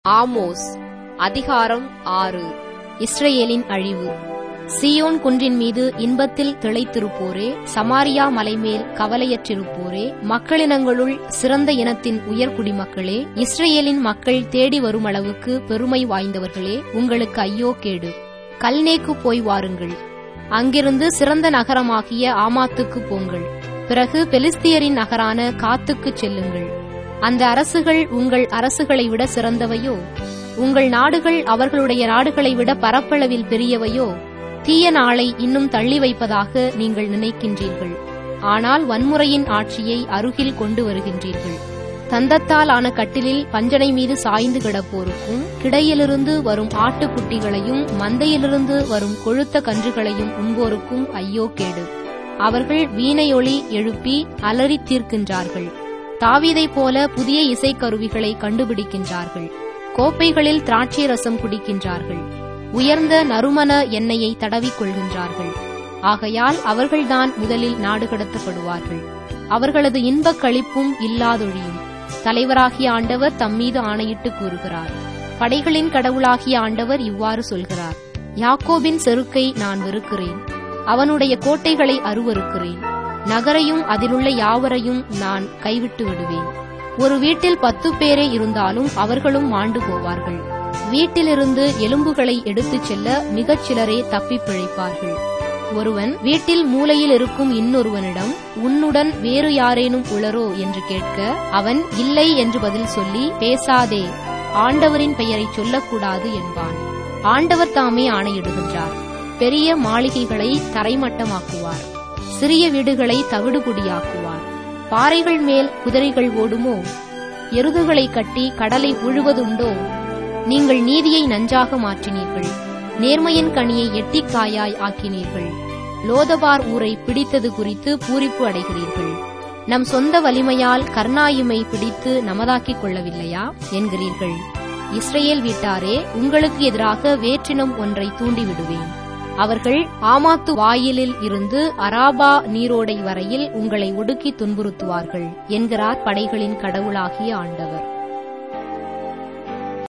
Amos அதிகாரம் 6. இஸ்ரவேலின் அழிவு. சீயோன் குன்றின் மீது இன்பத்தில் திளைத்திருப்போரே, சமாரியா மலைமேல் கவலையற்றிருப்போரே, மக்களினங்களுள் சிறந்த இனத்தின் உயர்குடிமக்களே, இஸ்ரவேலின் மக்கள் தேடி வரும் அளவுக்கு பெருமை வாய்ந்தவர்களே, உங்களுக்கு ஐயோ கேடு. கல்நேக்கு போய் வாருங்கள். அங்கிருந்து சிறந்த நகரமாகிய ஆமாத்துக்கு போங்கள். பிறகு பெலிஸ்தியரின் நகரான காத்துக்குச் செல்லுங்கள். அந்த அரசுகள் உங்கள் அரசுகளை விட சிறந்தவையோ? உங்கள் நாடுகள் அவர்களுடைய நாடுகளை விட பரப்பளவில் பெரியவையோ? தீய நாளை இன்னும் தள்ளி வைப்பதாக நீங்கள் நினைக்கின்றீர்கள். ஆனால் வன்முறையின் ஆட்சியை அருகில் கொண்டு வருகின்றீர்கள். தந்தத்தால் ஆன கட்டிலில் பஞ்சனை மீது சாய்ந்து கிடப்போருக்கும், கிடையிலிருந்து வரும் ஆட்டுக்குட்டிகளையும் மந்தையிலிருந்து வரும் கொழுத்த கன்றுகளையும் உண்போருக்கும் ஐயோ கேடு. அவர்கள் வீணையொலி எழுப்பி அலறி தீர்க்கின்றார்கள். தாவீதைப் போல புதிய இசைக்கருவிகளை கண்டுபிடிக்கின்றார்கள். கோப்பைகளில் திராட்சை ரசம் குடிக்கின்றார்கள். உயர்ந்த நறுமண எண்ணெயை தடவிக் கொள்கின்றார்கள். ஆகையால் அவர்கள்தான் முதலில் நாடு கடத்தப்படுவார்கள். அவர்களது இன்பக் களிப்பும் இல்லாதொழியும். தலைவராகிய ஆண்டவர் தம்மீது ஆணையிட்டு கூறுகிறார். படைகளின் கடவுளாகிய ஆண்டவர் இவ்வாறு சொல்கிறார்: யாக்கோபின் செருக்கை நான் வெறுக்கிறேன். அவனுடைய கோட்டைகளை அருவருக்கிறேன். நகரையும் அதிலுள்ள யாவரையும் நான் கைவிட்டு விடுவேன். ஒரு வீட்டில் 10 பேரே இருந்தாலும் அவர்களும் மாண்டு போவார்கள். வீட்டிலிருந்து எலும்புகளை எடுத்துச் செல்ல மிகச் சிலரே தப்பிப் பிழைப்பார்கள். ஒருவன் வீட்டில் மூலையில் இருக்கும் இன்னொருவனிடம், உன்னுடன் வேறு யாரேனும் உளரோ என்று கேட்க, அவன் இல்லை என்று பதில் சொல்லி, பேசாதே, ஆண்டவரின் பெயரை சொல்லக்கூடாது என்பான். ஆண்டவர் தாமே ஆணையிடுகின்றார். பெரிய மாளிகைகளை தரைமட்டமாக்குவார். சிறிய வீடுகளை தவிடுபொடியாக்குவார். பாறைகள் மேல் குதிரைகள் ஓடுமோ? எருதுகளை கட்டி கடலை உழுவதுண்டோ? நீங்கள் நீதியை நஞ்சாக மாற்றினீர்கள். நேர்மையின் கனியை எட்டிக்காயாய் ஆக்கினீர்கள். லோதபார் ஊரை பிடித்தது குறித்து பூரிப்பு அடைகிறீர்கள். நம் சொந்த வலிமையால் கர்னாயிமை பிடித்து நமதாக்கிக் கொள்ளவில்லையா என்கிறீர்கள். இஸ்ரவேல் வீட்டாரே, உங்களுக்கு எதிராக வேற்றினம் ஒன்றை தூண்டிவிடுவேன். அவர்கள் ஆமாத்து வாயிலில் இருந்து அராபா நீரோடை வரையில் உங்களை ஒடுக்கி துன்புறுத்துவார்கள் என்கிறார் படைகளின் கடவுளாகிய ஆண்டவர்.